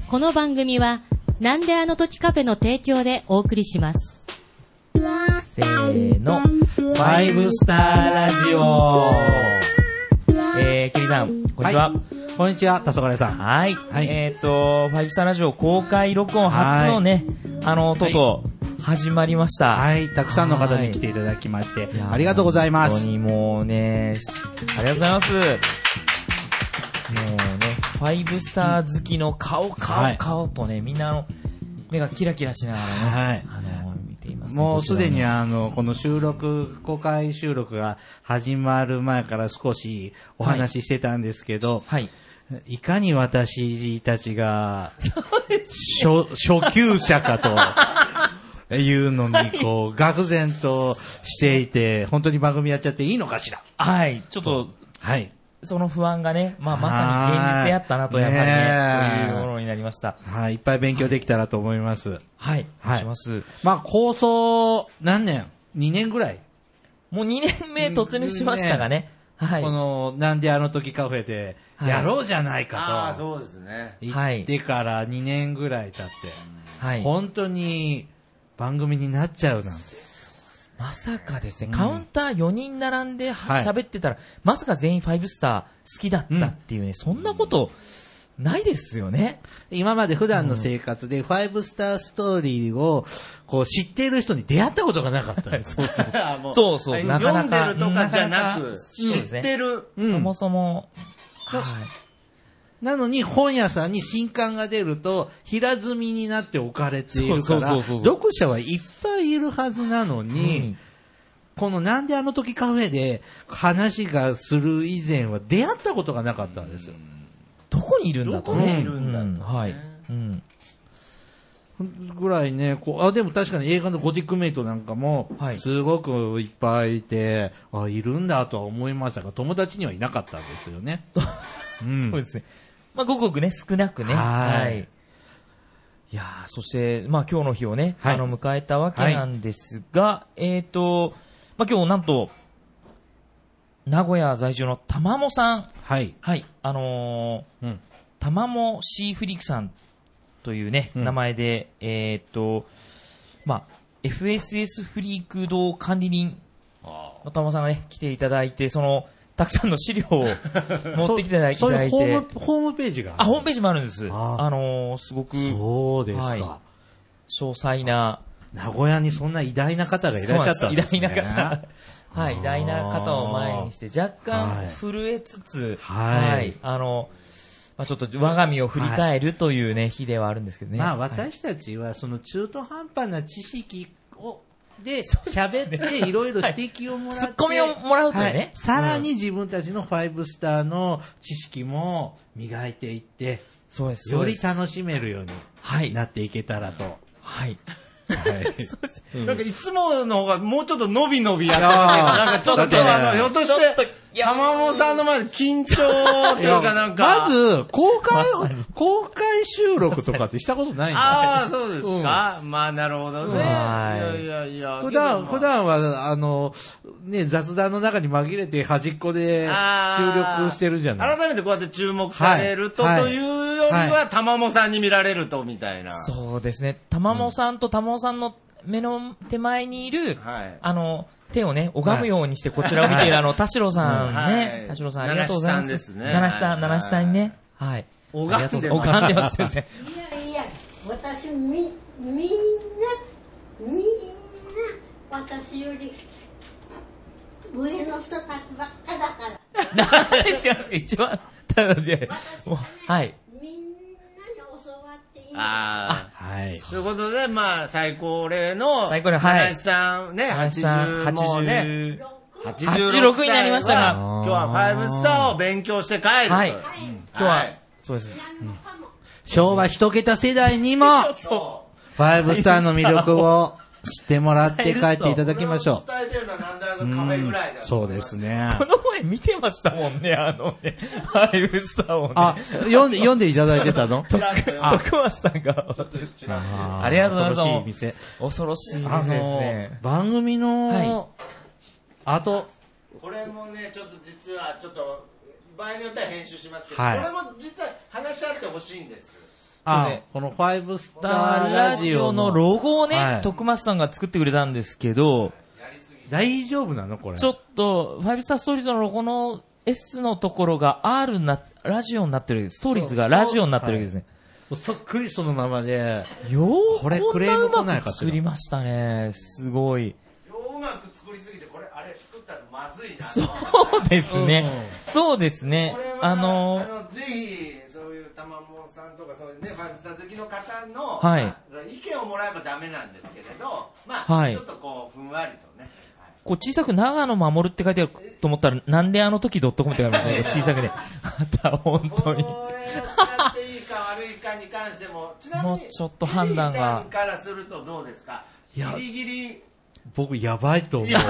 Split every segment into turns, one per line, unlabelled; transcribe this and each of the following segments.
この番組はなんであの時カフェの提供でお送りします。
せーの、ファイブスターラジオ。ケリーさん、こんにちは。
はい、こんにちは、黄昏さん。
はい。
はい、
ファイブスターラジオ公開録音初のね、とうとう始まりました。
はい、たくさんの方に来ていただきまして、ありがとうございます。
本当にもうね、ありがとうございます。もうね、ファイブスター好きの顔とね、みんな目がキラキラしながらね、
はい、
見ています、ね。
もうすでにこの公開収録が始まる前から少しお話ししてたんですけど、はい。いかに私たちが、初級者かというのに、愕然としていて、本当に番組やっちゃっていいのかしら。
はい。ちょっと、はい。その不安がね、まさに現実であったなと、やっぱりね、というものになりました。
はい、いっぱい勉強できたらと思います。
はい、お願いします。
構想、何年 ?2 年ぐらい
もう2年目突入しましたがね。はい。
なんであの時カフェで、やろうじゃないかと。
ああ、そうですね。
言ってから2年ぐらい経って、はい。本当に番組になっちゃうなんて。
まさかですね、カウンター4人並んで喋ってたら、まさか全員5スター好きだったっていうね、そんなことないですよね。
今まで普段の生活で5スターストーリーを知っている人に出会ったことがなかった
そうそう。
なかなか読んでるとかじゃなく、知ってる。
そもそも。はい。
なのに本屋さんに新刊が出ると平積みになって置かれているから読者はいっぱいいるはずなのに、このなんであの時カフェで話がする以前は出会ったことがなかったんですよ。
どこにいるんだとね。
どこにいるんだと、
はい。
ぐらいね、でも確かに映画のゴティックメイトなんかもすごくいっぱいいて、いるんだとは思いましたが、友達にはいなかったんですよね。
そうですね。ごくごくね、少なくね。はい。いやー、そして、今日の日をね、迎えたわけなんですが、今日なんと、名古屋在住のたまもさん。はい。はい。たまもシーフリークさんというね、名前で、FSS フリーク堂管理人のたまさんがね、来ていただいて、たくさんの資料を持ってきていただいて。
そういうホームページが
ホームページもあるんです。すごく。
そうですか。
詳細な。
名古屋にそんな偉大な方がいらっしゃったんですね。
偉大な方。はい、偉大な方を前にして、若干震えつつ、はい。ちょっと我が身を振り返るというね、日ではあるんですけどね。
私たちはその中途半端な知識で喋っていろいろ指摘をもらって、
ツッコミをもらうとね、
さらに自分たちの5スターの知識も磨いていって、
そうです。
より楽しめるようになっていけたらと。
はい。
なんかいつもの方がもうちょっと伸び伸びやってたけど、なんかちょっとひょっとして、たまもさんの前で緊張っていうかなんか。
まず、公開収録とかってしたことないんだ。
ああ、そうですか。なるほどね。いや。
普段は、雑談の中に紛れて端っこで収録してるじゃない。
改めてこうやって注目されるというよりは、たまもさんに見られるとみたいな。
そうですね。たまもさんとたまもさんの目の手前にいる、手をね、拝むようにしてこちらを見ている田代さんね。田代さんありがとうございます。
七七さんですね。
七七さんにね。はい。
拝んで
ます。
いや、私みんな、私より上の人たちばっかだから。
何ですか、一番、はい。
みんなに教わっていい。
はい。ということで、最高齢
は
の、
い。
林さんね、
86になりましたが、
今日は5スターを勉強して帰る。
はい。今日は、そうです。
昭和一桁世代にも、5スターの魅力を知ってもらって帰っていただきましょう。
伝えてるのはなんでカフェぐらいだ。
そうですね。
この前見てましたもんね、5スターをね。
読んでいただいてたの？
徳松さんが。ありがとうございます。恐ろしい店ですね。
番組の、
これもね、ちょっと実は、場合によっては編集しますけど、これも実は話し合ってほしいんです。
この5スター
ラ
ラジオ
ジオのロゴをね、徳松さんが作ってくれたんですけど、
大丈夫なのこれ。
ちょっと、5スターストーリーズのロゴの S のところが R ラジオになってる、ストーリーズがラジオになってるわけですね。
そっくりそのままで、
これこんなうまく作りましたね。すごい。
うまく作りすぎて、これ、あれ作ったらまずいな。
そうですね。そうですね。
ぜひ、そういうたまもさんとか、そういうね、ファイブスター好きの方の、
はい
意見をもらえばダメなんですけれど、
はい
ちょっとこう、ふんわりとね。
こう小さく長野守って書いてあると思ったら、なんであの時 .com って書いてありますね。小さくね。また本当に。
これを使っていいか悪いかに関しても、ちなみに、
もうちょっと判断が
ケリーさんからするとどうですか？ギリギリ。
僕やばいと思う。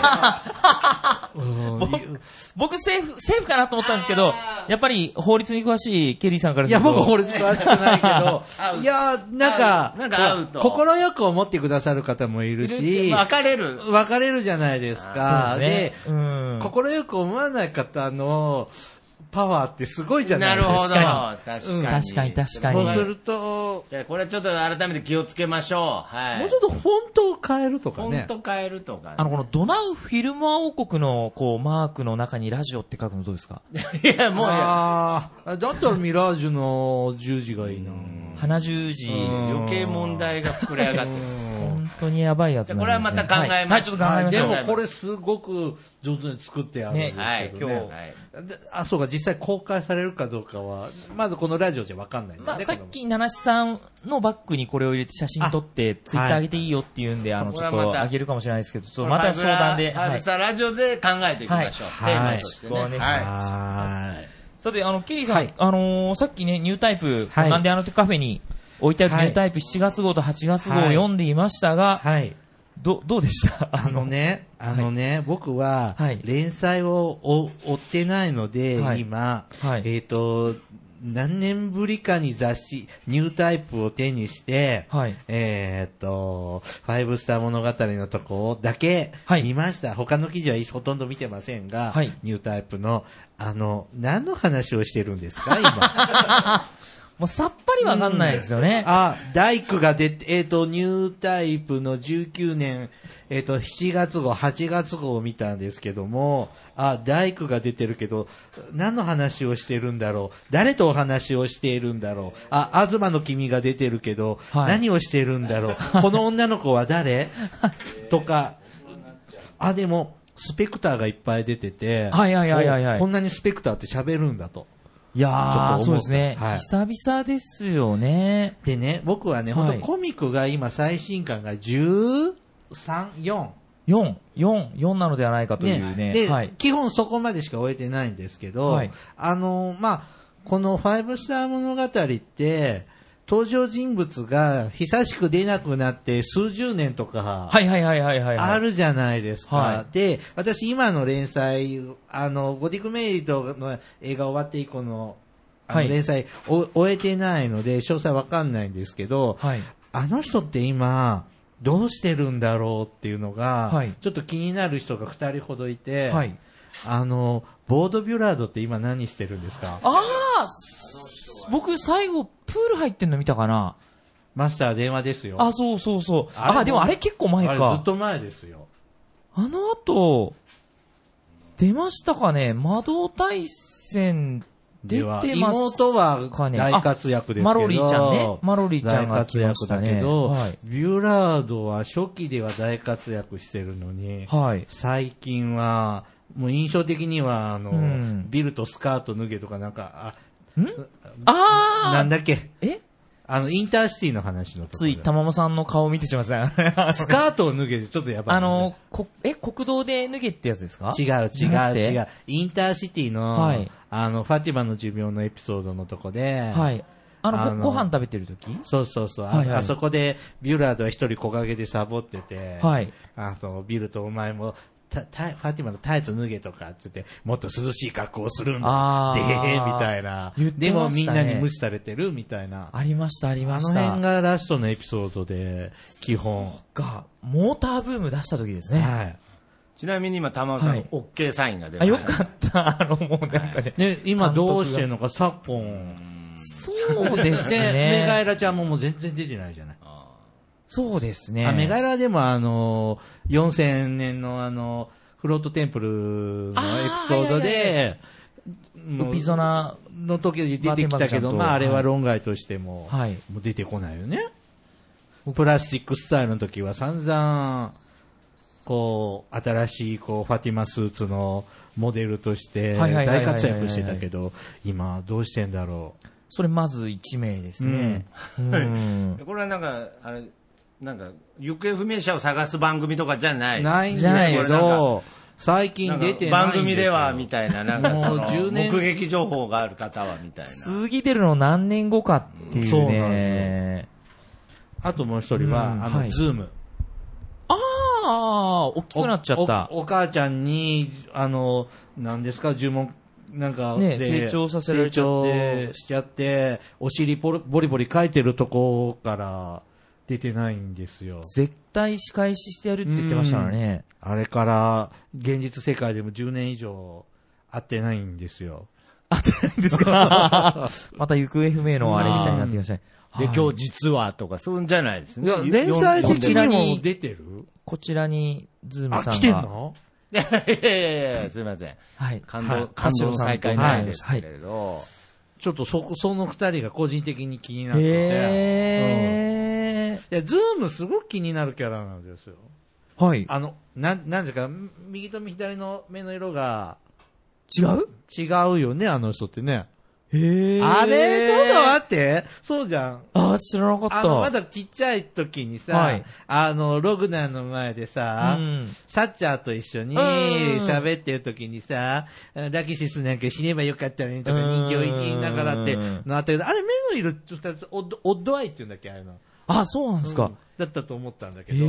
僕セーフかなと思ったんですけど、やっぱり法律に詳しいケリーさんからすると。
いや、僕法律詳しくないけど、いや、なんか
合うと。
心よく思ってくださる方もいるし、
分かれるじ
ゃないですか。
そうですね。
心よく思わない方の、パワーってすごいじゃないですか。
なるほど。確かに。
そうすると、
これちょっと改めて気をつけましょう。はい。
もうちょっとフォントを変えるとかね。
フォント変えるとかね。
このドナウフィルムア王国のこうマークの中にラジオって書くのどうですか？
いや、もう
だったらミラージュの十字がいいな。
花十字。
余計問題が膨れ上がってる。
本当にやばいやつなんですね。
これはまた考えます。
はい、ちょっと考えましょう。
でもこれすごく上手に作ってあるんですけどね。そうか、実際公開されるかどうかは、まずこのラジオじゃ分かんないんだね。
さっき、七七さんのバッグにこれを入れて写真撮って、ツイッター上げていいよっていうんで、ちょっと上げるかもしれないですけど、ちょっとまた相談で。
ファイブスターラジオで考えていきましょう。テーマとしてね。
はい。さて、ケリーさん、さっきね、ニュータイプ、なんでカフェに置いてあるニュータイプ7月号と8月号を読んでいましたが、どうでした
僕は、連載を追ってないので、今、何年ぶりかに雑誌、ニュータイプを手にして、ファイブスター物語のとこだけ見ました。他の記事はほとんど見てませんが、ニュータイプの、何の話をしてるんですか、今。
もうさっぱりわかんないですよね。
大工が出て、ニュータイプの19年、7月号、8月号を見たんですけども、大工が出てるけど、何の話をしてるんだろう。誰とお話をしているんだろう。東の君が出てるけど、何をしてるんだろう。この女の子は誰とか、でも、スペクターがいっぱい出てて、こんなにスペクターって喋るんだと。
いやー、そうですね。久々ですよね。
でね、僕はね、本当コミックが今最新刊が13、
4なのではないかというね。
で、基本そこまでしか終えてないんですけど、このファイブスター物語って、登場人物が久しく出なくなって数十年とか、あるじゃないですか。で、私今の連載、ゴディック・メイリットの映画終わって以降の、連載終えてないので、詳細わかんないんですけど、あの人って今、どうしてるんだろうっていうのが、ちょっと気になる人が2人ほどいて、ボードビュラードって今何してるんですか？
僕最後プール入ってんの見たかな。
マスター電話ですよ。
そう。でもあれ結構前か。
ずっと前ですよ。
あの後、出ましたかね。魔導大戦出てますかね。
妹は大活躍ですけど。
マロリーちゃんね。マロリーちゃんが来ましたね。
大活躍だけど、ビュラードは初期では大活躍してるのに、最近は、もう印象的には、ビルとスカート脱げとかなんか、なんだっけインターシティの話のところ。
つい、玉間さんの顔を見てしまいました。
スカートを脱げてちょっとやばい、
国道で脱げってやつですか？
違う。インターシティの、ファティマの寿命のエピソードのとこで、
ご飯食べてる時？
そう。あそこで、ビュラードは一人木陰でサボってて、ビルとお前も、ファティマのタイツ脱げとかって言って、もっと涼しい格好をするんだ。みたいな。でもみんなに無視されてるみたいな。
ありました。
あの辺がラストのエピソードで、基本。
モーターブーム出した時ですね。
ちなみに今、玉尾さんの OK サインが出ました。
よかった。もうなんか
ね。今どうしてるのか、昨今。
そうですね。
メガエラちゃんももう全然出てないじゃない。
そうですね。
メガエラでも4000年のフロートテンプルのエピソードで、
ウピゾナ
の時で出てきたけど、まああれは論外としても、もう出てこないよね。プラスティックスタイルの時は散々、こう、新しい、こう、ファティマスーツのモデルとして大活躍してたけど、今どうしてんだろう。
それまず1名ですね。
これはなんか、行方不明者を探す番組とかじゃない。
ないんだけど、最近出てない
番組ではみたいな、なんかその目撃情報がある方はみたいな。
次出るの何年後かっていうね。そうなんですよ。
あともう一人は、ズーム。
大きくなっちゃった。
お母ちゃんに、何ですか、呪文、なんか、
ね、成長させられちゃって。
成長しちゃって、お尻ボリボリ書いてるとこから出てないんですよ。
絶対仕返ししてやるって言ってましたからね。
あれから、現実世界でも10年以上会ってないんですよ。
会ってないんですかまた行方不明のあれみたいになってきましたね。
で、今日実はとか、そういうんじゃないですね。
連載的にも出てる？
こちらに、ズームさんが。
来てんの？
いや、すいません。
はい。
感動の再会ないですけれど。
ちょっとその二人が個人的に気になってて。いや、ズームすごく気になるキャラなんですよ。
はい。
なんですか、右と左の目の色が、
違
うよね、あの人ってね。
へ
あれちょっと待って。そうじゃん。
知らなかった。
まだちっちゃい時にさ、ログナーの前でさ、サッチャーと一緒に喋ってる時にさ、ラキシスなんか死ねばよかったねとか人気をいじりながらってのあったけど、あれ目の色ってオッドアイって言うんだっけあれの。
そうなんですか。
だったと思ったんだけど。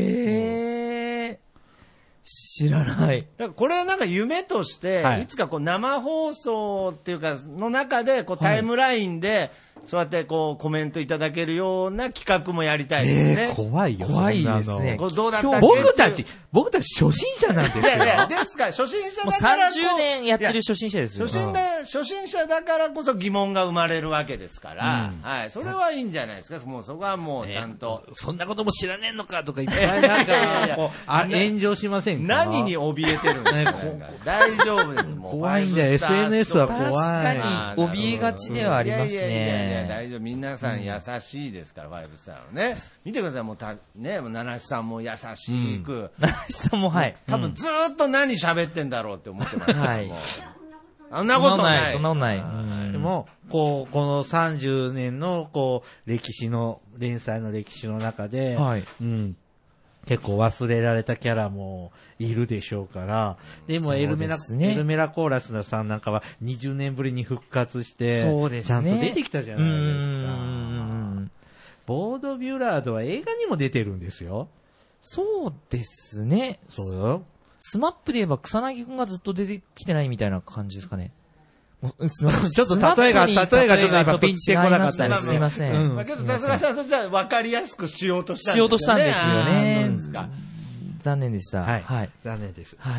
知らない。
だからこれはなんか夢として、いつかこう生放送っていうか、の中でこうタイムラインで、そうやってこうコメントいただけるような企画もやりたいですね。
怖いよ。
怖いですね。
これどうだったっけ？
僕たち初心者なんですよ。
ですから、初心者だから
もう30年やってる初心者ですよ。
初心者だからこそ疑問が生まれるわけですから、はい。それはいいんじゃないですか。もうそこはもうちゃんと。
そんなことも知らねえのかとかいっぱいなんか、炎上しませんか？
何に怯えてるんですか？大丈夫です。もう
怖いんだよ。SNS は怖い。
確かに怯えがちではありますね。
大丈夫。皆さん優しいですから、5スターのね。見てください。もう七瀬さんも優しく。
七瀬さんもはい。
多分ずーっと何喋ってんだろうって思ってますけども。
はい。
そんなことない。
そんなことない。
でも、この30年の、歴史の、連載の歴史の中で、結構忘れられたキャラもいるでしょうから、でもエルメラコーラスナさんなんかは20年ぶりに復活して、ちゃんと出てきたじゃないですか。ボードビュラードは映画にも出てるんですよ。
そうですね。
そうよ。
スマップで言えば草薙くんがずっと出てきてないみたいな感じですかね。
ちょっと例えがちょっと今ピンしてこなかったです
ね。すいません。
けど、なすがさんとじゃあ分かりやすくしようとしたんですよね。
しようとしたんですよね。残念でした。
はい。残念です。
はい。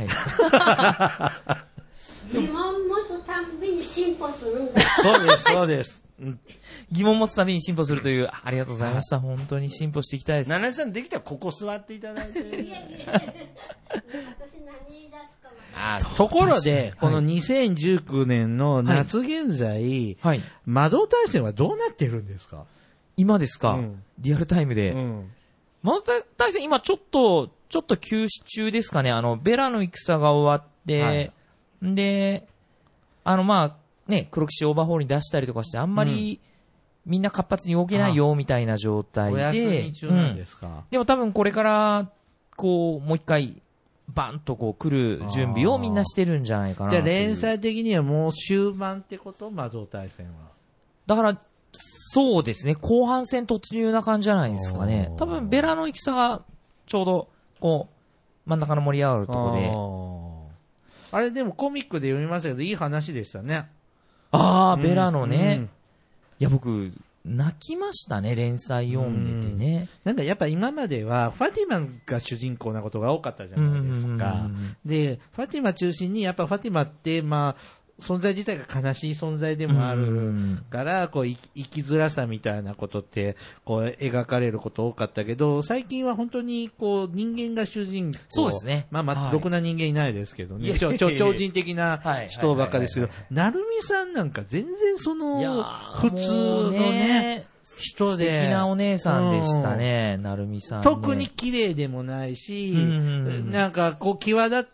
疑問持つたびに進歩するんだ。
そうです。
疑問持つたびに進歩するという、ありがとうございました。本当に進歩していきたいです。
七瀬さんできたらここ座っていただいて。
ところで、この2019年の夏現在、魔導大戦はどうなってるんですか？
今ですか？リアルタイムで。魔導大戦今ちょっと休止中ですかね。ベラの戦が終わって、で、黒騎士オーバーホールに出したりとかして、あんまり、みんな活発に動けないよ、みたいな状態で。
お休み中なんですか？
でも多分これから、もう一回、バンと来る準備をみんなしてるんじゃないかな。
じゃあ連載的にはもう終盤ってこと？魔導大戦は。
だから、そうですね。後半戦突入な感じじゃないですかね。多分ベラの戦が、ちょうど、真ん中の盛り上がるとこ
で。あれでもコミックで読みましたけど、いい話でしたね。
ベラのね。いや、僕、泣きましたね、連載読んでてね。
なんかやっぱ今までは、ファティマが主人公なことが多かったじゃないですか。で、ファティマ中心に、やっぱファティマって、 存在自体が悲しい存在でもあるから、こう、生きづらさみたいなことって、こう、描かれること多かったけど、最近は本当に、こう、人間が主人公。
そうですね。
ろくな人間いないですけどね。超人的な人ばっかですけど、なるみさんなんか全然普通のね、人で。
素敵なお姉さんでしたね、なるみさん、ね。
特に綺麗でもないし、なんかこう際立って、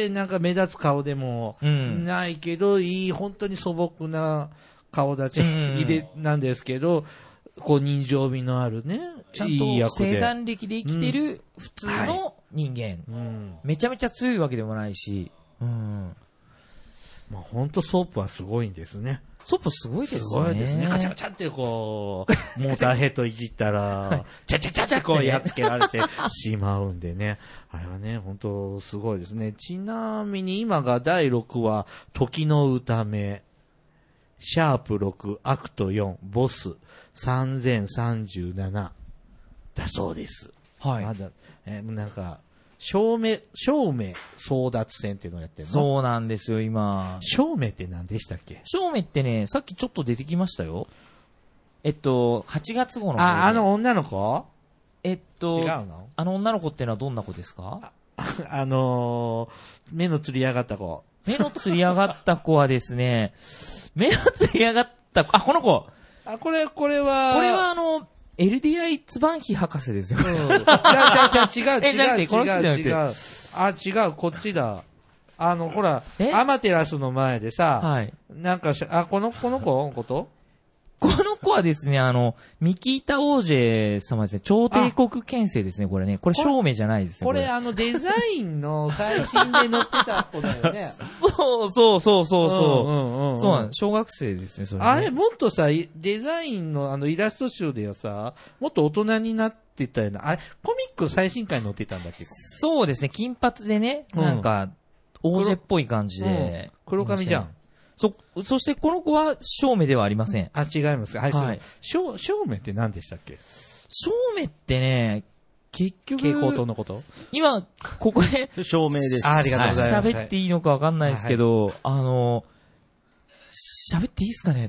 なんか目立つ顔でもないけど、本当に素朴な顔立ちなんですけど、こう人情味のあるね、
ちゃんと生誕歴で生きてる普通の人間。めちゃめちゃ強いわけでもないし。
まあ本当ソープはすごいんですね。
ソープすごいですね。
すごいですね。カチャカチャってこう、モーターヘッドいじったら、チャチャチャチャこうやっつけられてしまうんでね。あれはね、本当すごいですね。ちなみに今が第6話、時の歌目、シャープ6、アクト4、ボス、3037だそうです。
はい。
まだ、なんか、正面争奪戦っていうのをやってるの？
そうなんですよ、今。
正面って何でしたっけ？
正面ってね、さっきちょっと出てきましたよ。8月号の。
あの女の子？
違う
の？
あの女の子ってのはどんな子ですか？
目のつり上がった子。
目のつり上がった子はですね、目のつり上がった子、この子。
これは、
LDI ツバンヒ博士ですよ。違う。
違う。こっちだ。ほら、アマテラスの前でさ、
はい。
なんかこの子のこと
この子はですね、ミキータ王子様ですね、超帝国憲政ですね、これね。これ、正面じゃないですね。
これデザインの最新で載ってた子だよね。
そう。そうなん小学生ですね、それ、ね。
あれ、もっとさ、デザインのイラスト集ではさ、もっと大人になってたよな。あれ、コミック最新回に載ってたんだっけ？
そうですね、金髪でね、なんか、王子っぽい感じで。
黒髪じゃん。
そしてこの子は正面ではありません。
違いますか。はい。正面って何でしたっけ？
正面ってね、結局。
蛍光灯のこと？
今、ここで。
正面です。
ありがとうございます。
喋っていいのかわかんないですけど、喋っていいですかね？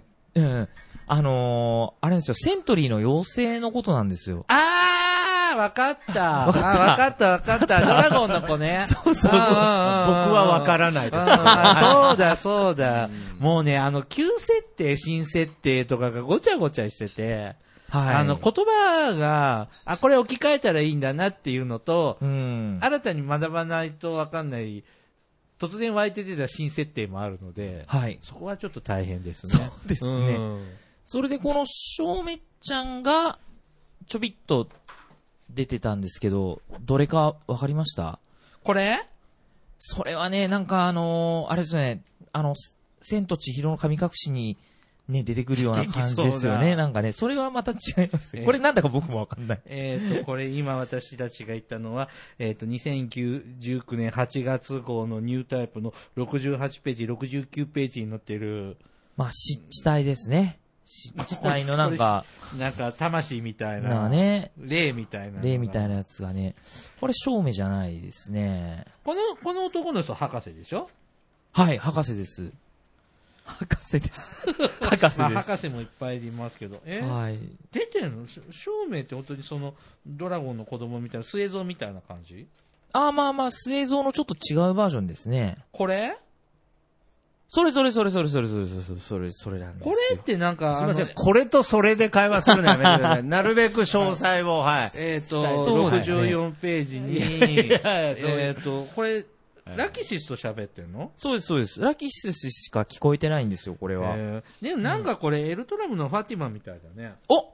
あれですよ、セントリーの妖精のことなんですよ。
わかった。わかった。ドラゴンの子ね。
そう。僕はわからないです。
そうだ。もうね、旧設定、新設定とかがごちゃごちゃしてて、はい。言葉が、これ置き換えたらいいんだなっていうのと、新たに学ばないとわかんない、突然湧いて出た新設定もあるので、はい。そこはちょっと大変ですね。
そうですね。それでこの正面ちゃんが、ちょびっと、出てたんですけど、どれかわかりました？
これ？
それはね、なんかあれですね、千と千尋の神隠しにね、出てくるような感じですよね。なんかね、それはまた違いますね。これなんだか僕もわかんない。
これ今私たちが言ったのは、2019年8月号のニュータイプの68ページ、69ページに載ってる。
まあ、湿地体ですね。湿地体のなんか
魂みたいな。ね。霊みたいな
やつがね。これ正面じゃないですね。
この男の人博士でしょ？
はい、博士です。博士です。
博士もいっぱいいますけど。
はい。
出てんの？正面って本当にドラゴンの子供みたいな、末像みたいな感じ？
まあ、末像のちょっと違うバージョンですね。
これ？
それなんですよ。
これってなんか、
すみません、これとそれで会話するのやめてください。なるべく詳細を、はい。
64ページに、これ、ラキシスと喋ってんの？
そうです。ラキシスしか聞こえてないんですよ、これは。
でもなんかこれ、エルトラムのファティマみたいだね。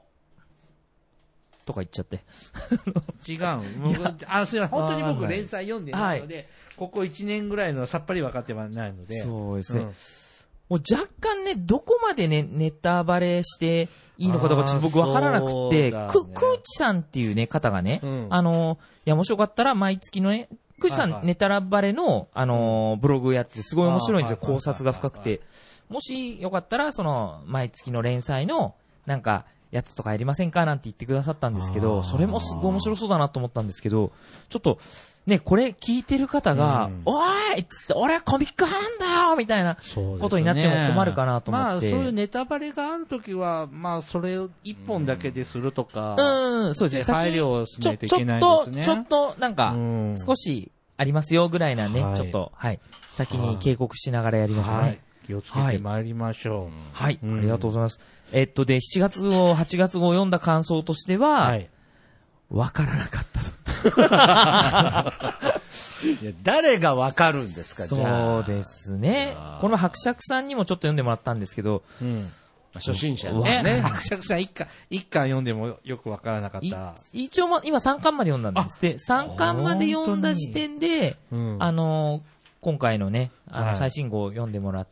とか言っちゃって。
違う。すいません、本当に僕連載読んでないので、ここ1年ぐらいのさっぱり分かってはないので。
そうですね。もう若干ね、どこまでね、ネタバレしていいのかとかちょっと僕分からなくて、クーチさんっていうね、方がね、いや、もしよかったら毎月のね、クーチさんネタバレの、ブログやってすごい面白いんですよ。考察が深くて。もしよかったら、毎月の連載の、なんか、 やつとかやりませんかなんて言ってくださったんですけど、それもすごい面白そうだなと思ったんですけど、ちょっと、ね、これ聞いてる方が、おーいっつって、俺はコミック派なんだよみたいなことになっても困るかなと思って。
そういうネタバレがあるときは、それを一本だけでするとか、
そうですね。
配慮をしないといけないですね。
ちょっと、なんか、少しありますよぐらいなね、ちょっと、先に警告しながらやりますね。
気をつけて参りましょう。
はい、ありがとうございます。で、7月号、8月号を読んだ感想としては、わからなかったと。
いや誰がわかるんですか、じゃあ。
そうですね。この伯爵さんにもちょっと読んでもらったんですけど、
初心者ですね。
伯爵さん一巻読んでもよくわからなかった。
一応今3巻まで読んだんですって。3巻まで読んだ時点で、今回のね、最新号を読んでもらって、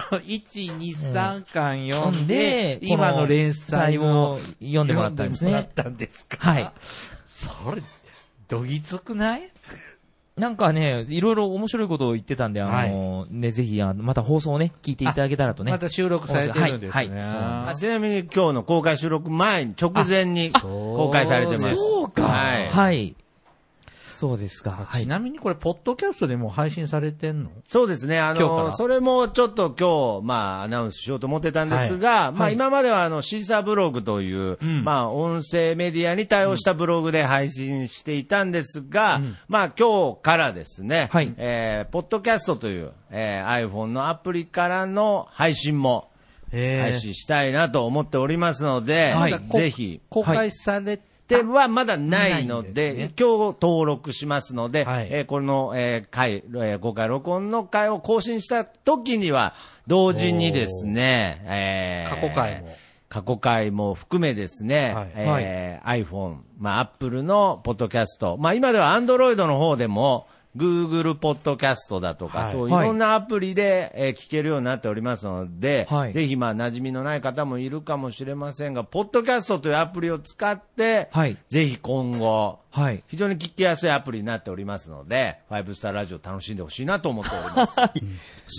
1、2、3巻読んで、今の連載を
読んでもらったんですね。
はい。それ、どぎつくない？
なんかね、いろいろ面白いことを言ってたんで、ね、ぜひ、また放送をね、聞いていただけたらとね。
また収録されてるんですね。
ちなみに今日の公開収録前に、直前に公開されてます。
そうか。はい。そうですか。
ちなみにこれ、ポッドキャストでも配信されてんの？
そうですね。それもちょっと今日、アナウンスしようと思ってたんですが、今まではシーサーブログという、音声メディアに対応したブログで配信していたんですが、今日からですね、ポッドキャストという、iPhone のアプリからの配信も、配信したいなと思っておりますので、ぜひ。
公開されて、
はまだないので、今日登録しますので、この、公開録音の回を更新した時には、同時にですね、過去回も含めですね、iPhone、Apple のポッドキャスト、今では Android の方でも、Google ポッドキャストだとか、そういろんなアプリで、聞けるようになっておりますので、ぜひ馴染みのない方もいるかもしれませんが、ポッドキャストというアプリを使って、ぜひ今後、非常に聞きやすいアプリになっておりますので、5スターラジオ楽しんでほしいなと思っております。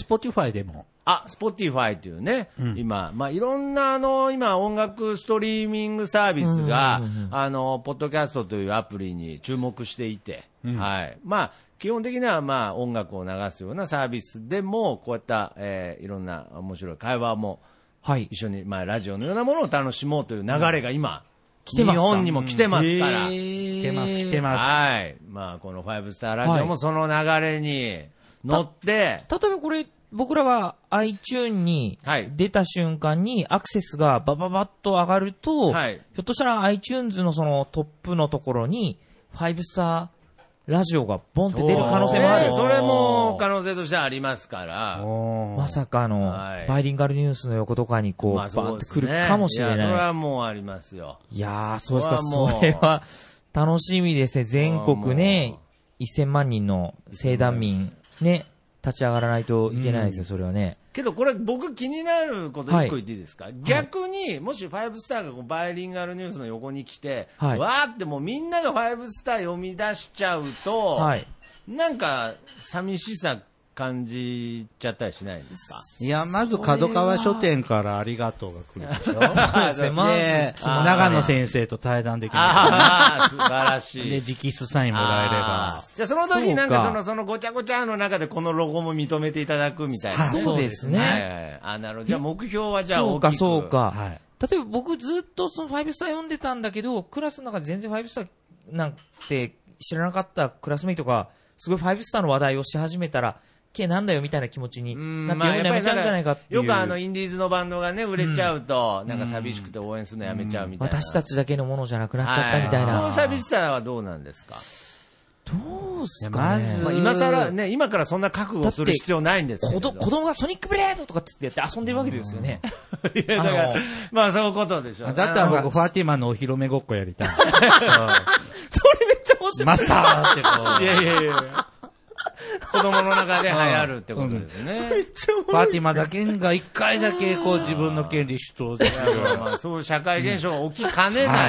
Spotify でも。
Spotify というね、今、いろんな今音楽ストリーミングサービスが、ポッドキャストというアプリに注目していて、基本的には音楽を流すようなサービスでも、こういった、いろんな面白い会話も、一緒に、ラジオのようなものを楽しもうという流れが今、日本にも来てますから。
来てます。
はい。この5スターラジオもその流れに乗って、
例えばこれ、僕らは iTunes に出た瞬間にアクセスがバババッと上がると、ひょっとしたら iTunes のそのトップのところに5スターラジオがボンって出る可能性もある。
それも可能性としてはありますから。
まさかのバイリンガルニュースの横とかにこうバンってくるかもしれない。
それはもうありますよ。
いやー、そうですか。それは楽しみですね。全国ね、1000万人の生団民ね、立ち上がらないといけないですよ、それはね。
けどこれ僕気になること一個言っていいですか、逆にもし5スターがバイリンガルニュースの横に来て、わーってもうみんなが5スター読み出しちゃうと、なんか寂しさ感じちゃったりしないですか？
いや、まず角川書店からありがとうが来るでしょ。そうですね、
で、
長野先生と対談できる。
素晴らしい。
で、直筆サインもらえれば。
じゃあその時になんかそのごちゃごちゃの中でこのロゴも認めていただくみたいな。
そうですね。
なるほど。じゃあ目標はじゃあ大きく。
そうか。例えば僕ずっとその5スター読んでたんだけど、クラスの中で全然5スターなんて知らなかったクラスメイトが、すごい5スターの話題をし始めたら、なんだよみたいな気持ちになって読むのやめちゃうんじゃないかっていう。
よくインディーズのバンドがね、売れちゃうと、なんか寂しくて応援するのやめちゃうみたいな。
私たちだけのものじゃなくなっちゃったみたいな。
その寂しさはどうなんですか？
どうすかね。
今更ね、今からそんな覚悟する必要ないんですけど。
子供がソニックブレードとかつってやって遊んでるわけですよね。
いや、だからそういうことでしょ。
だったら僕、ファティマのお披露目ごっこやりたい。それ
めっちゃ面白い。
マスターってこう。
いや。子供の中で流行るってことですね。
ファティマだけが一回だけこう自分の権利主張で。
そういう社会現象が起きかねない。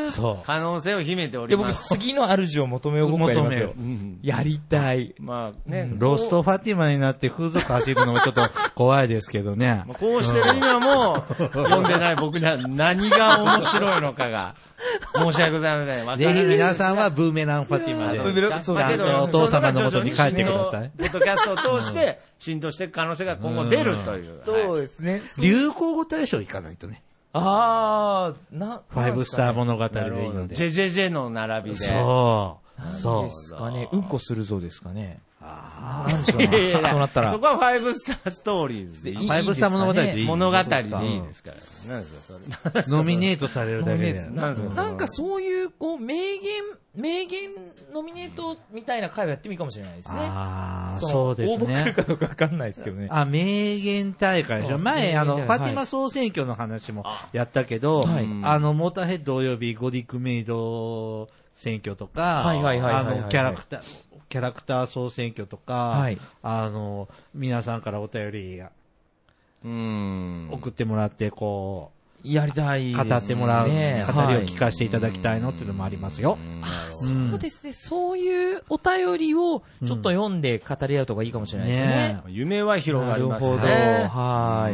可能性を秘めております。
僕、次の主を求めよう僕やりますよ。やりたい。
まあね、ロストファティマになって風俗走るのもちょっと怖いですけどね。
こうしてる今も、読んでない僕には何が面白いのかが、申し訳ございません。
ぜひ皆さんはブーメランファティマで、だけどお父様の元に帰ってください。
ポッドキャストを通して、浸透していく可能性が今後出るという。
そうですね。
流行語大賞行かないとね。
ファ
イブスター物語でいいので。
JJJ の並びで。
そう。
ですかね。うんこするぞですかね。
なん
でしょうね。そうなったら。
そこはファイブスターストーリーズでいい。
ファイブスター物語でいい。
物語でいいですから。何ですか、それ。
ノミネートされるだけで。
なんかそういう、こう、名言ノミネートみたいな会をやってもいいかもしれないですね。
そうですね。
応募来るかどうかわかんないですけどね。
名言大会でしょ。前、ファティマ総選挙の話もやったけど、モーターヘッドおよびゴディックメイド選挙とか、キャラクター総選挙とか、皆さんからお便り送ってもらって、こう、
やりたい、
語ってもらう、語りを聞かせていただきたいのっていうのもありますよ。
そうですね。そういうお便りをちょっと読んで語り合うとかいいかもしれないですね。
夢は広がりますね。
なるほど。はい。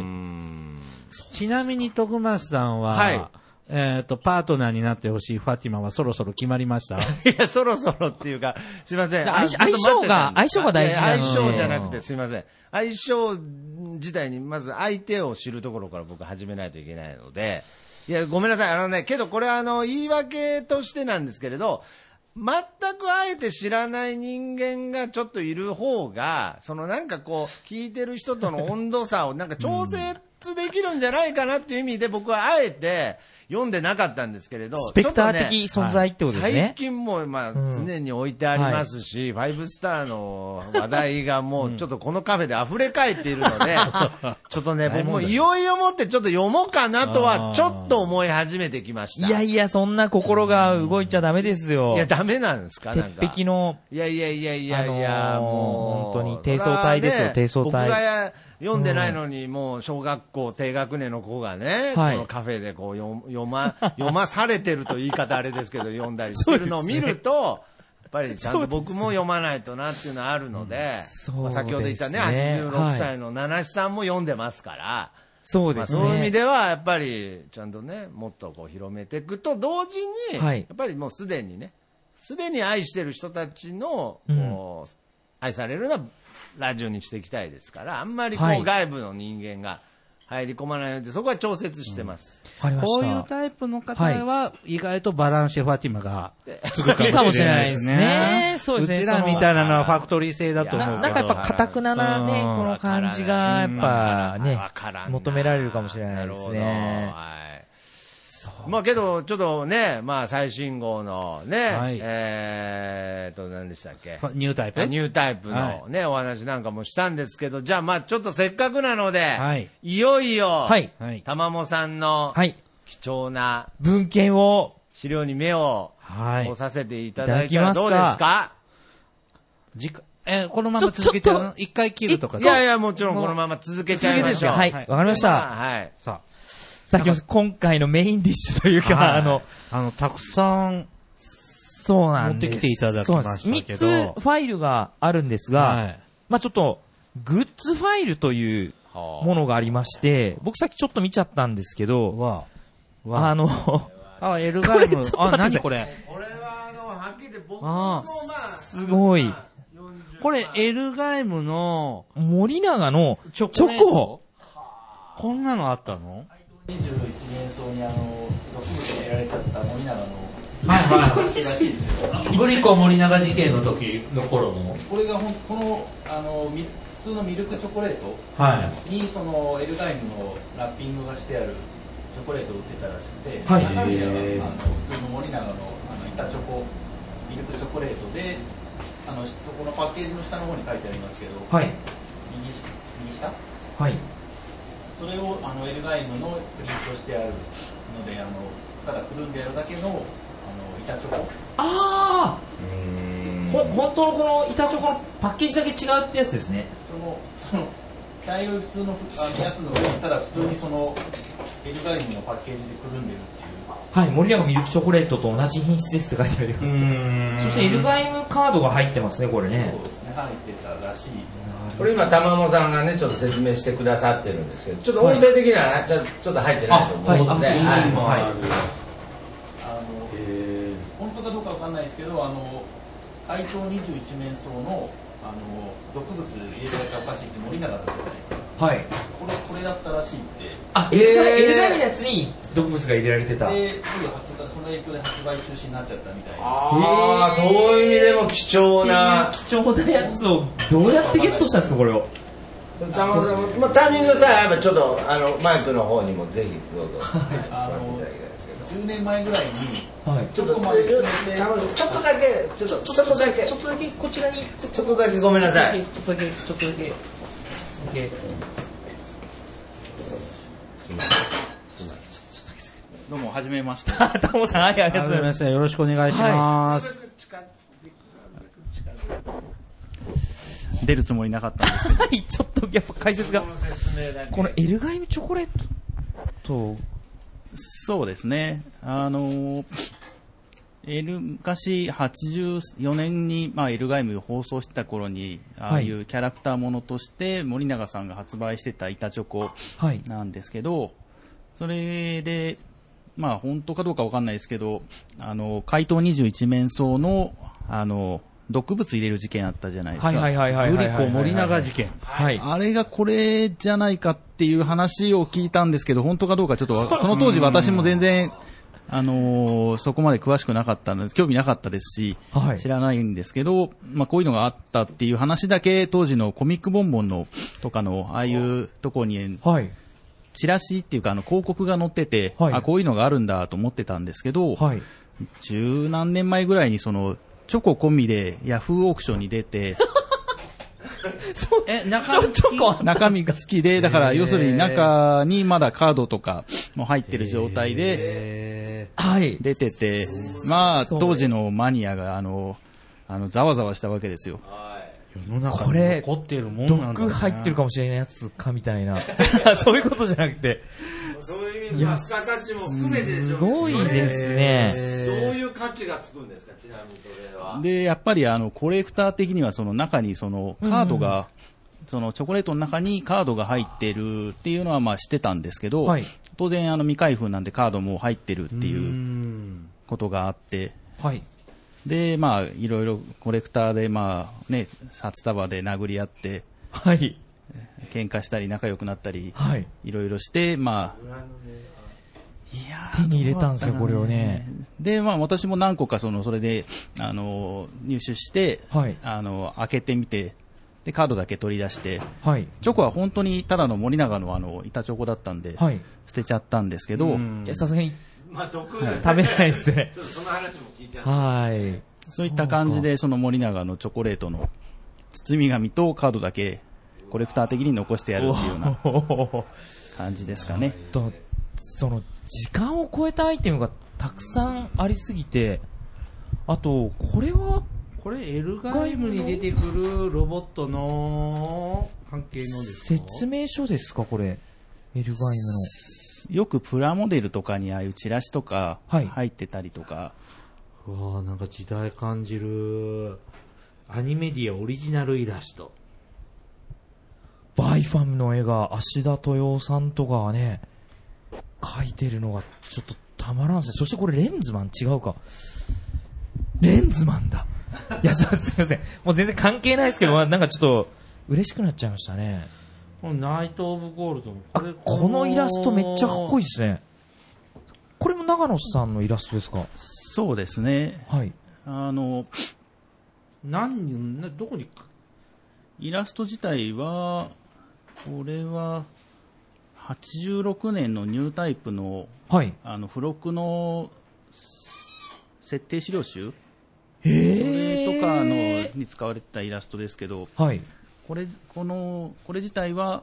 ちなみに徳松さんは、パートナーになってほしいファティマはそろそろ決まりました？
いや、そろそろっていうか、すいません。
相性が大事なので。
相性じゃなくてすいません。相性自体にまず相手を知るところから僕始めないといけないので、いや、ごめんなさい。けどこれは言い訳としてなんですけれど、全くあえて知らない人間がちょっといる方が、なんかこう、聞いてる人との温度差をなんか調整できるんじゃないかなっていう意味で僕はあえて、読んでなかったんですけれど、
スペクター的存在ってことですね。
最近も常に置いてありますし、ファイブスターの話題がもうちょっとこのカフェで溢れ返っているので、ちょっとね、僕もいよいよもってちょっと読もうかなとはちょっと思い始めてきました。
いやいや、そんな心が動いちゃダメですよ。
いや、ダメなんですか？なんか。
鉄壁の。
いや、も
う、本当に低層体ですよ、低層体。
僕が読んでないのに、もう小学校低学年の子がね、このカフェでこう読まされてると言い方あれですけど、読んだりするのを見ると、やっぱりちゃんと僕も読まないとなっていうのはあるので、先ほど言ったね、86歳の七志さんも読んでますから、
そうですね。
そういう意味では、やっぱりちゃんとね、もっとこう広めていくと同時に、やっぱりもうすでに愛してる人たちの、愛されるのは、ラジオにしていきたいですから、あんまりこう外部の人間が入り込まないので、そこは調節してます。
こういうタイプの方は、意外とバランシェファティマがつく
かもしれないですね。そうですね。
うちらみたいなのはファクトリー製だと思うけど。
なんかやっぱ堅くななね、この感じが、やっぱね、求められるかもしれないですね。
まあけど、ちょっとね、最新号のね、何でしたっけ？
ニュータイプ？
ニュータイプのね、お話なんかもしたんですけど、じゃあちょっとせっかくなので、いよいよ、玉もさんの貴重な
文献を、
資料に目を通させていただいたらどうですか？
このまま続けちゃう？一回切るとか？
いや、もちろんこのまま続けちゃいましょう。
はい、わかりました。さっき今回のメインディッシュというか、
たくさん、
そうなんです。
持ってきていただきましたけど。
3つファイルがあるんですが、ちょっと、グッズファイルというものがありまして、僕さっきちょっと見ちゃったんですけど、
エルガイム、何これ？
これははっきり言って僕も
すごい。
これ、エルガイムの、
森永のチョコ。
こんなのあったの
21年層に毒物でやられちゃった森永の
話らしいですよ。グリコ森永事件の時の頃の。
これがこの普通のミルクチョコレートにそのエルガイムのラッピングがしてあるチョコレートを売ってたらしくて、中身は普通の森永の板チョコミルクチョコレートでそこのパッケージの下の方に書いてありますけど、右下。それをエルガイムのプリントしてあるのでただくるんでやるだけの板チョコ。
本当のこの板チョコのパッケージだけ違うってやつですね。
その茶色い普通のやつのただ普通にそのエルガイムのパッケージでくるんでるっていう。
はい、森永ミルクチョコレートと同じ品質ですって書いてあります。そしてエルガイムカードが入ってますね、これね。
そうですね、入ってたらしい。
これ今玉野さんがねちょっと説明してくださってるんですけど、ちょっと音声的にはちょっと入ってないと思うので、
本当かどうかわかんないですけど、怪盗21面相の毒物入れられたお菓子って森永だったじゃないですか。はい。これだったらしいって。
あ、エルガイムのやつに毒物が入れられてた。
で、その影響で発売中止になっちゃったみたいな。
ああ、そういう意味でも貴重な。
貴重なやつをどうやってゲットしたんですか、これを。
まあ、タイミングさえあればちょっとマイクの方にもぜひどうぞ。
10年前ぐらいに、
ちょっとだけ
こちらに
ちょっとだけごめんなさい。
ちょっとだけ。
どうも、はじめまして。
タモさん、ありがとうございます。
よろしくお願いします。出るつもりなかったんですけど。
はい、ちょっとやっぱ解説が。このエルガイムチョコレート、
そうですね。昔84年に、エルガイムを放送してた頃に、ああいうキャラクターものとして森永さんが発売してた板チョコなんですけど、それで、本当かどうかわかんないですけど、怪盗21面相の、毒物入れる事件あったじゃないですか。
グリコ森永事件。
あれがこれじゃないかっていう話を聞いたんですけど、本当かどうかちょっと、その当時私も全然、そこまで詳しくなかったので、興味なかったですし、知らないんですけど、こういうのがあったっていう話だけ、当時のコミックボンボンのとかの、ああいうとこに、チラシっていうか、広告が載ってて、こういうのがあるんだと思ってたんですけど、十何年前ぐらいにチョコ込みでヤフーオークションに出て、中身が好きで、だから要するに中にまだカードとかも入ってる状態で、出てて、当時のマニアがざわざわしたわけですよ。
世の中に残っているもんなんだね。
毒入ってるかもしれないやつかみたいな。そういうことじゃなくて。
そういう意味では付加価値も含めてでしょうね。
すごいですね。
どういう価値がつくんですか、ちなみにそれは。
で、やっぱりコレクター的にはその中にカードが、そのチョコレートの中にカードが入ってるっていうのは知ってたんですけど、当然未開封なんでカードも入ってるっていうことがあって、で、いろいろコレクターで、札束で殴り合って、喧嘩したり仲良くなったり、いろいろして、
手に入れたんですよ、これをね。
で、私も何個かそれで、入手して、開けてみて、で、カードだけ取り出して、チョコは本当にただの森永の板チョコだったんで、捨てちゃったんですけど、
さすがに、食べないですね。
ちょっとその話も聞いちゃう。
そういった感じで、その森永のチョコレートの包み紙とカードだけコレクター的に残してやるっていうような感じですかね。
その時間を超えたアイテムがたくさんありすぎて、あと、これ
エルガイムに出てくるロボットの関係のですか？
説明書ですか、これ。エルガイムの。
よくプラモデルとかにああいうチラシとか入ってたりとか。
なんか時代感じる。アニメディアオリジナルイラスト。
バイファムの絵が芦田豊夫さんとかがね、描いてるのがちょっとたまらんですね。そしてこれレンズマン違うか。レンズマンだ。いや、すいません。もう全然関係ないですけど、なんかちょっと嬉しくなっちゃいましたね。
ナイト・オブ・ゴールドも
このイラストめっちゃかっこいいですね。これも長野さんのイラストですか？
そうですね。
どこに
イラスト自体は、これは、86年のニュータイプの、付録の設定資料集、それとかに使われてたイラストですけど、これ自体は、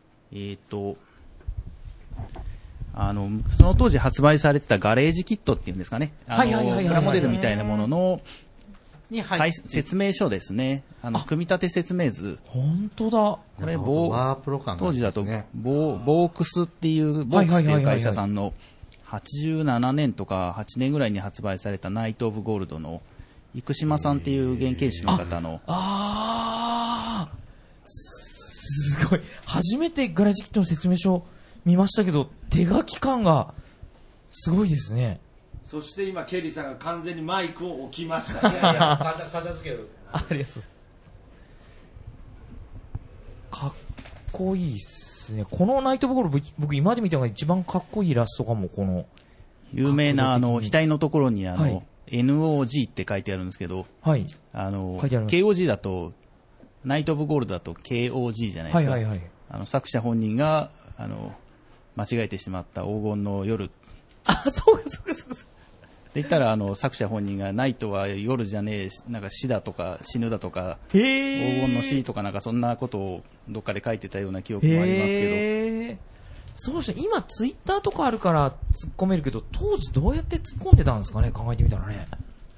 その当時発売されてたガレージキットっていうんですかね、プラモデルみたいなものの説明書ですね。組み立て説明図。
本当だ。
これ当時だとボークスっていう会社さんの
87年とか8年ぐらいに発売されたナイト・オブ・ゴールドの生島さんっていう原型師の方の。
すごい。初めてガレージキットの説明書見ましたけど、手書き感がすごいですね。
そして今、ケリーさんが完全にマイクを置きましたね。
片付ける。
ありがとうございます。かっこいいっすね。このナイト・オブ・ゴールド、僕今まで見たのが一番かっこいいイラストかも、この。
有名な額のところにはい、NOG って書いてあるんですけど、
はい。書いてあります。
KOG だと、ナイト・オブ・ゴールドだと KOG じゃないですか。はいはいはい。作者本人が、間違えてしまった黄金の夜。
そうか。
で言ったら、作者本人がナイトは夜じゃねえ、なんか死だとか死ぬだとか、黄金の死とかなんかそんなことをどっかで書いてたような記憶もありますけど。
そうですね。今ツイッターとかあるから突っ込めるけど、当時どうやって突っ込んでたんですかね、考えてみたらね。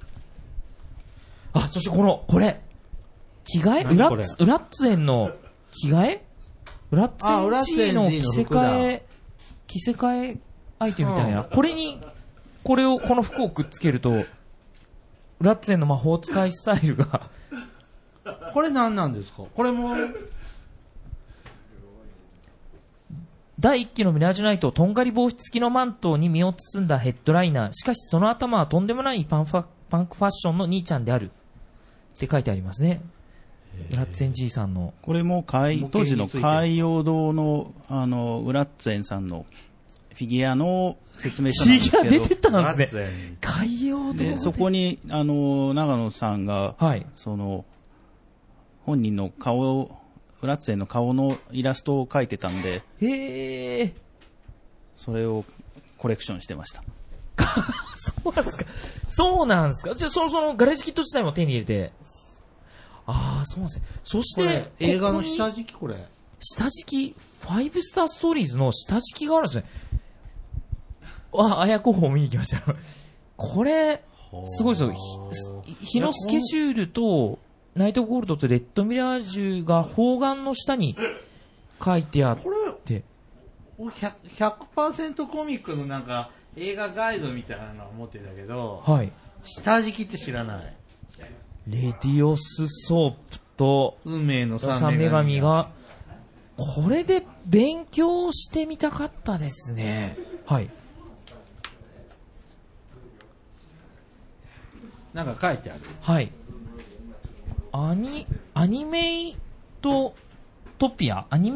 そしてこれ。着替えウラッツェンの着替えウラッツェン G の着せ替えアイテムみたいな。この服をくっつけると、ウラッツェンの魔法使いスタイルが。
これ何なんですか？これも。
第1期のミラージュナイト、とんがり帽子付きのマントに身を包んだヘッドライナー。しかしその頭はとんでもないパンクファッションの兄ちゃんである。って書いてありますね。ウラッツェン G さんの。
これも当時の海洋堂の、ウラッツェンさんのフィギュアの説明書なんですけど。
フィギュア出てたんですね。海洋堂
で、そこに、長野さんが、はい、本人のウラッツェンの顔のイラストを描いてたんで、それをコレクションしてました。
そうなんですか。そうなんですか。じゃあ、そのガレージキット自体も手に入れて。そうなんですね。そして、
映画の下敷きこれ。
下敷き、ファイブスターストーリーズの下敷きがあるんですね。綾候補を見に行きました。これ、すごいですよ。日のスケジュールと、ナイトゴールドとレッドミラージュが方眼の下に書いてあって。
これ、100% コミックのなんか、映画ガイドみたいなのを持ってたけど、
はい。
下敷きって知らない。
レディオスソープと、
運命の
三女神が、これで勉強してみたかったですね。はい。
なんか書いてある。
はい。アニメトピアって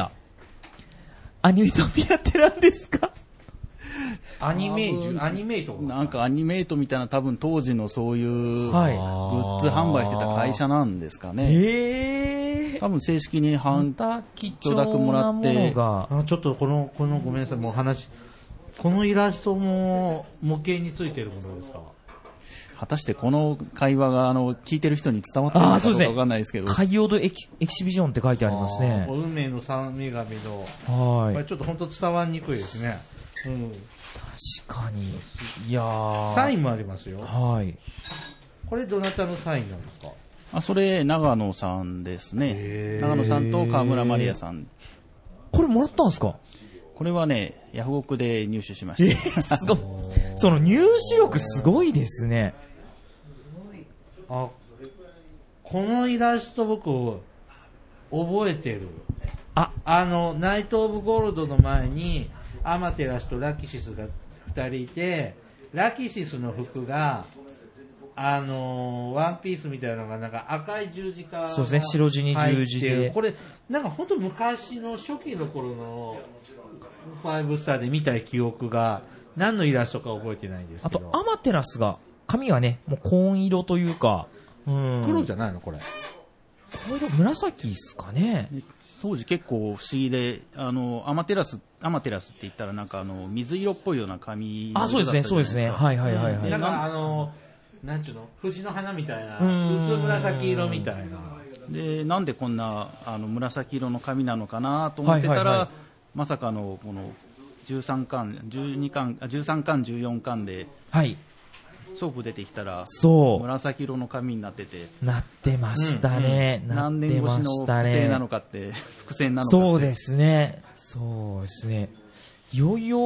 何ですか？
アニメイト
なんかアニメイトみたいな多分当時のそういうグッズ販売してた会社なんですかね。多分正式に許諾もらって。
ちょっとこのごめんなさい、もうこのイラストも模型についてるものですか？
果たしてこの会話が聞いてる人に伝わってるのかどうかわかんないですけど。
海洋堂エキシビジョンって書いてありますね。
運命の三女神の。はい。これちょっと本当伝わりにくいですね。うん。
確かに。いやー。
サインもありますよ。
はい。
これどなたのサインなんですか？
それ長野さんですね。長野さんと川村マリアさん。
これもらったんですか？
これはね、ヤフオクで入手しました。
すごい。その入手力すごいですね。
このイラスト僕覚えてる。ナイト・オブ・ゴールドの前にアマテラスとラキシスが2人いて、ラキシスの服がワンピースみたいなのがなんか赤い十字架が
そうですね、白地に十字で。
これなんか本当昔の初期の頃のファイブスターで見た記憶が何のイラストか覚えてないんですけど。
あとアマテラスが髪がね、もう紺色というか、
黒じゃないのこれ。
これ紫ですかね。
当時結構不思議で、アマテラスって言ったらなんか水色っぽいような髪色だったじゃないですか。
そうですね。はい。
なんかなんちゅうの、藤の花みたいな、薄紫色みたいな。
で、なんでこんな紫色の髪なのかなと思ってたら、まさかのこの13巻、14巻で、ソープ出てきたら、紫色の髪になってて。
なってましたね。
何年越しの伏線なのかって、伏線なのかって。
そうですね。いよいよ、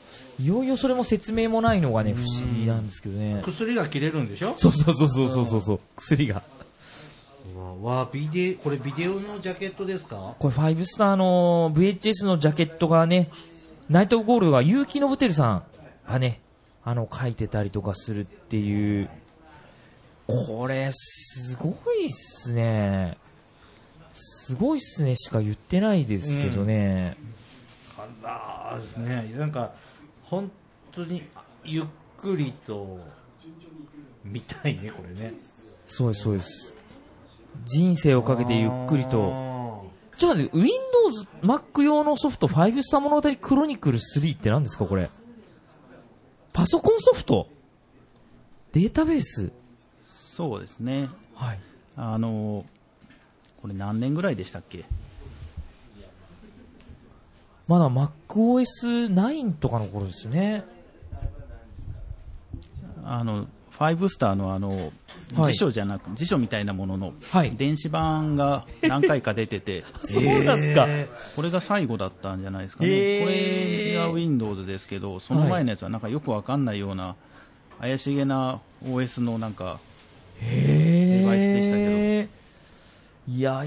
いよいよそれも説明もないのがね、不思議なんですけどね。
薬が切れるんでしょ？
そう、薬が。
これビデオのジャケットですか？
これ5スターの VHS のジャケットがね、ナイトゴールドが結城信輝さんがね、書いてたりとかするっていう、これすごいっすね。すごいっすねしか言ってないですけどね。
あらですね。なんか本当にゆっくりと見たいね、これね。
そうです。人生をかけてゆっくりと。ちょっと待って、Windows Mac 用のソフト5スター物語クロニクル3って何ですかこれ？パソコンソフト？データベース？
そうですね。
はい。
これ何年ぐらいでしたっけ？
まだ MacOS9 とかの頃ですよね。
5スターの辞書じゃなく、辞書みたいなものの電子版が何回か出てて、
そうですか。
これが最後だったんじゃないですかね。これが Windows ですけど、その前のやつはなんかよくわかんないような怪しげな OS のなんかデバイスでしたけど。
いや、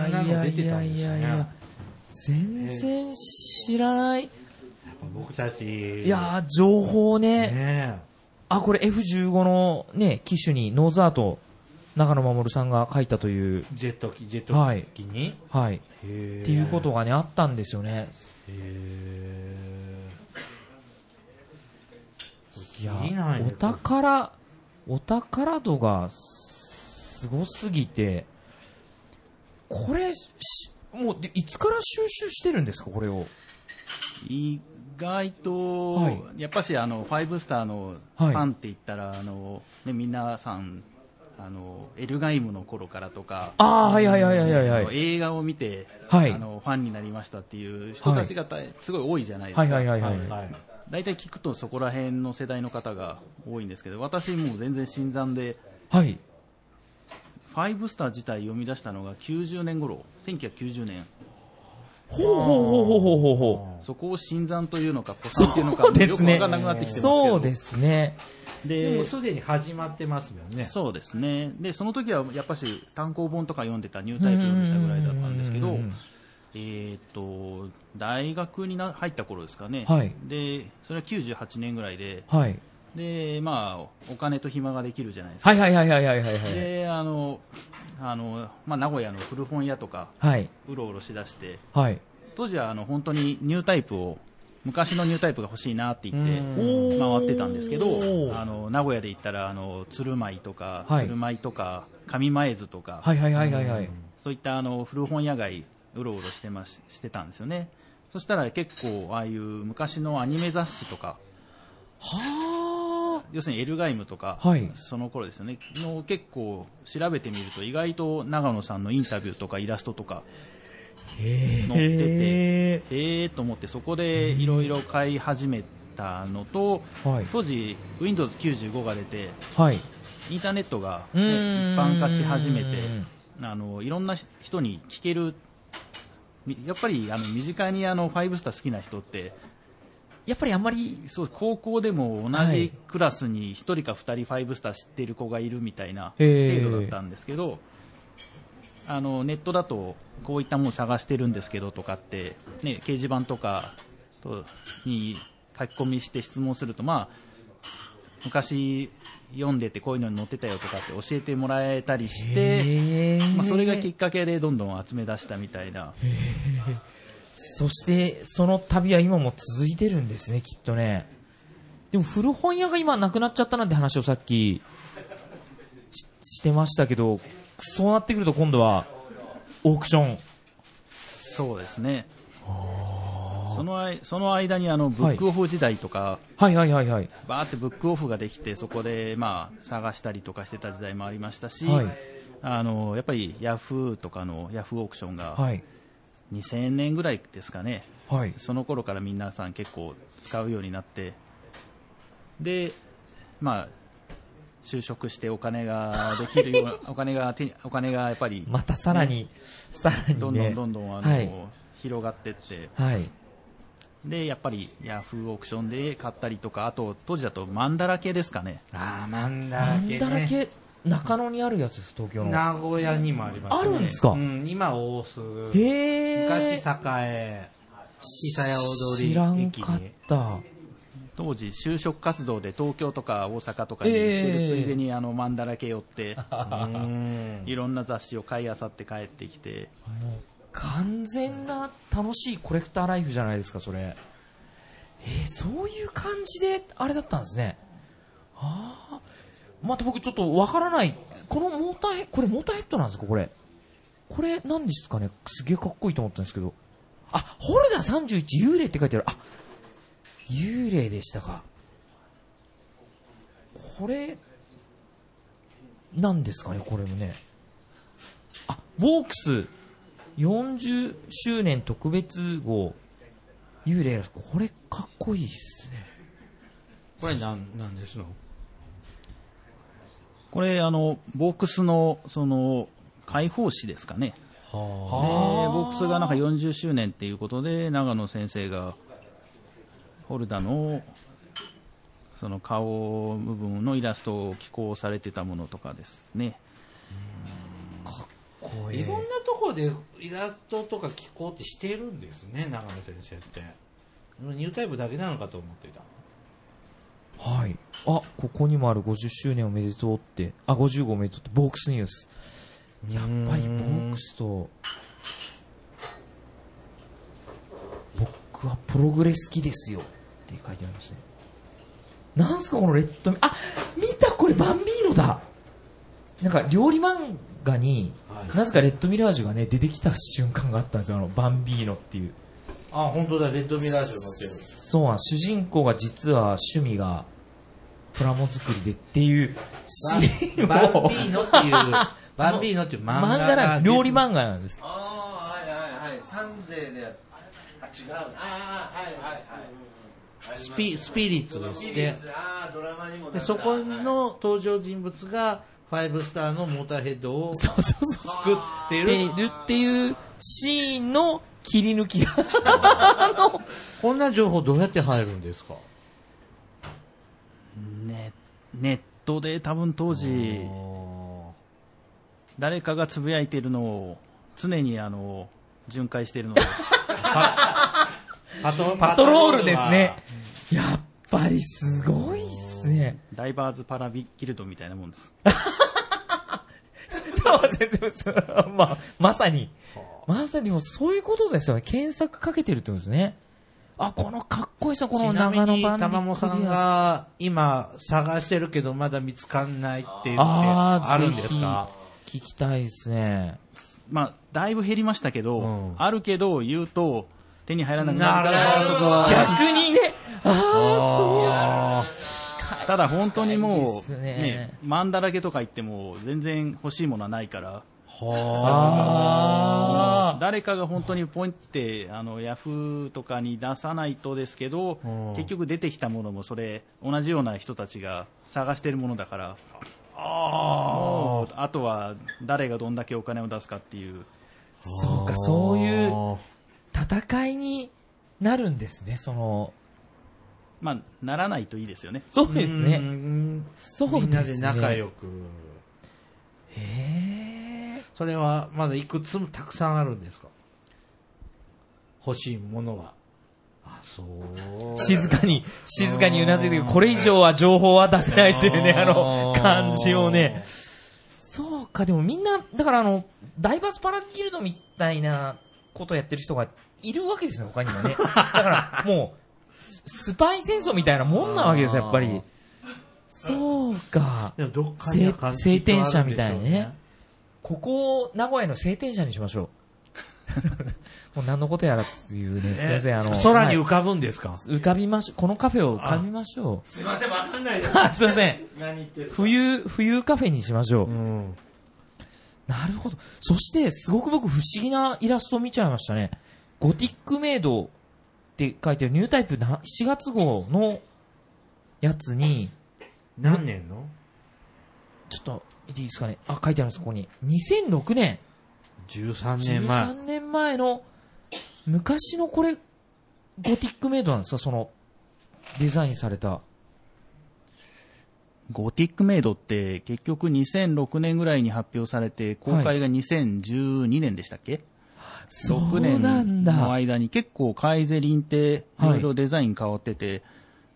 全然知らない。
僕たち。
いや、情報ね。これ F15 のね、機種にノーズアート、中野守さんが書いたという。
ジェット機に？
はい。っていうことがね、あったんですよね。いや、お宝度がすごすぎて、これ、もう、いつから収集してるんですか、これを。
意外と、やっぱし5スターのファンって言ったら、皆さん、エルガイムの頃からとか、映画を見て、ファンになりましたっていう人たちがすごい多いじゃないですか。大体聞くとそこら辺の世代の方が多いんですけど、私もう全然新参で、5スター自体読み出したのが90年頃、1990年。そこを新参というのか、古参というのか、よくわからなくなってきてますけど。
そうですね。
でもすでに始まってますもんね。
そうですね。で、その時はやっぱし単行本とか読んでた、ニュータイプ読んでたぐらいだったんですけど、大学に入った頃ですかね。で、それは98年ぐらいで、で、お金と暇ができるじゃないですか。で、名古屋の古本屋とか、うろうろしだして、当時は本当にニュータイプを、昔のニュータイプが欲しいなって言って回ってたんですけど、名古屋で言ったら、鶴舞とか、上前津とか、そういった古本屋街、うろうろしてたんですよね。そしたら結構、ああいう昔のアニメ雑誌とか、要するにエルガイムとか、その頃ですよね、の結構調べてみると意外と長野さんのインタビューとかイラストとか載ってて、と思ってそこでいろいろ買い始めたのと、当時 Windows95 が出て、インターネットが、一般化し始めて、いろんな人に聞ける、やっぱり身近に5スター好きな人って
やっぱりあんまり
そう高校でも同じクラスに1人か2人5スター知っている子がいるみたいな程度だったんですけど、ネットだとこういったものを探してるんですけどとかって、ね、掲示板とかに書き込みして質問すると、昔読んでてこういうのに載ってたよとかって教えてもらえたりして、それがきっかけでどんどん集め出したみたいな。
そしてその旅は今も続いてるんですね、きっとね。でも古本屋が今なくなっちゃったなんて話をさっき してましたけど、そうなってくると今度はオークション。
そうですね。その間にブックオフ時代とか、バーってブックオフができて、そこで探したりとかしてた時代もありましたし、やっぱりヤフーとかのヤフーオークションが2000年ぐらいですかね、その頃から皆さん結構使うようになって、で就職してお金ができるようなお金がやっぱり
またさらに、ね、
どんどん広がっていって、 でやっぱりヤフーオークションで買ったりとか、あと当時だとマンダラ系ですかね。
マンダラ系ね。
マンダラ系中野にあるやつです、東京の。
名古屋にもありますね。
あるんですか？
今大須。
へー。
昔栄、久屋踊り駅に。
知らんかった。
当時就職活動で東京とか大阪とかに行ってるついでにマンダラ系寄っていろんな雑誌を買い漁って帰ってきて、
完全な楽しいコレクターライフじゃないですか、それ。そういう感じであれだったんですね。また僕ちょっとわからない。これモーターヘッドなんですか、これ何ですかね。すげえかっこいいと思ったんですけど。ホルダー31幽霊って書いてある。幽霊でしたか。これ何ですかね、これもね。ボークス40周年特別号幽霊。これかっこいいですね。
これなんですの？
これボークスのその開放誌ですかね。でボークスがなんか40周年っていうことで長野先生がホルダのその顔部分のイラストを寄稿されてたものとかですね。
かっこいい。いろんなところでイラストとか寄稿ってしてるんですね、長野先生って。ニュータイプだけなのかと思っていた。
はい。ここにもある50周年おめでとうって、55おめでとうって、ボークスニュース。やっぱりボークスと、僕はプログレ好きですよって書いてありますね。なんすかこのレッド、見た、これバンビーノだ。なんか料理漫画に、なぜかレッドミラージュがね、出てきた瞬間があったんですよ、バンビーノっていう。
本当だ、レッドミラージュ乗ってる。
そうなん、主人公が実は趣味がプラモ作りでっていうシーンを
バンビーノっていう漫画
なんです。料理漫画なんです。
はいはいはい。サンデーで、違う。
スピリッツですね。
ドラマにも
でそこの登場人物が5スターのモーターヘッドを作ってる
っていうシーンの切り抜きが
こんな情報どうやって入るんですか？
ネットで多分当時誰かがつぶやいているのを常に巡回しているので
パトロールですね。やっぱりすごいっすね。
ダイバーズパラビギルドみたいなもんです。
まさにもそういうことですよね。検索かけてるってことですね。このかっこいいさ、この長野版。
ちなみに玉もさんが今探してるけどまだ見つかんないっていうのってあるんですか？
聞きたいですね。
だいぶ減りましたけど、あるけど言うと手に入らなくなるからそこは
逆にね。
ただ本当にもうマンダラケとか言っても全然欲しいものはないから。誰かが本当にポインってヤフーとかに出さないとですけど、結局出てきたものもそれ同じような人たちが探しているものだから、もうあとは誰がどんだけお金を出すかっていう。
そうか、そういう戦いになるんですね。
ならないといいですよね。
そうですね。そうですね。
みんなで仲良く。それはまだいくつもたくさんあるんですか？欲しいものは。
静かにうなずいて、これ以上は情報は出せないというね、感じをね。そうか、でもみんな、だからダイバースパラギルドみたいなことをやってる人がいるわけですよ、他にもね。だからもう、スパイ戦争みたいなもんなわけですよ、やっぱり。そうか。晴天者みたいなね。ここを名古屋の晴天者にしましょう。もう何のことやらっていうね、先生
空に浮かぶんですか？
浮かびましょう。このカフェを浮かびましょ
う。すいません、わかんないです。
すいません。
何言ってる？
冬カフェにしましょう。なるほど。そして、すごく僕不思議なイラストを見ちゃいましたね。ゴティックメイドって書いてるニュータイプ7月号のやつに、
何年の？
ちょっと、いいですかね。書いてあるんです、ここに。2006年。
13年前。
13年前の、昔のこれ、 ゴティックメイドなんですか、その、デザインされた。
ゴティックメイドって結局2006年ぐらいに発表されて、公開が2012年でしたっけ？6年の間に結構カイゼリンっていろいろデザイン変わってて、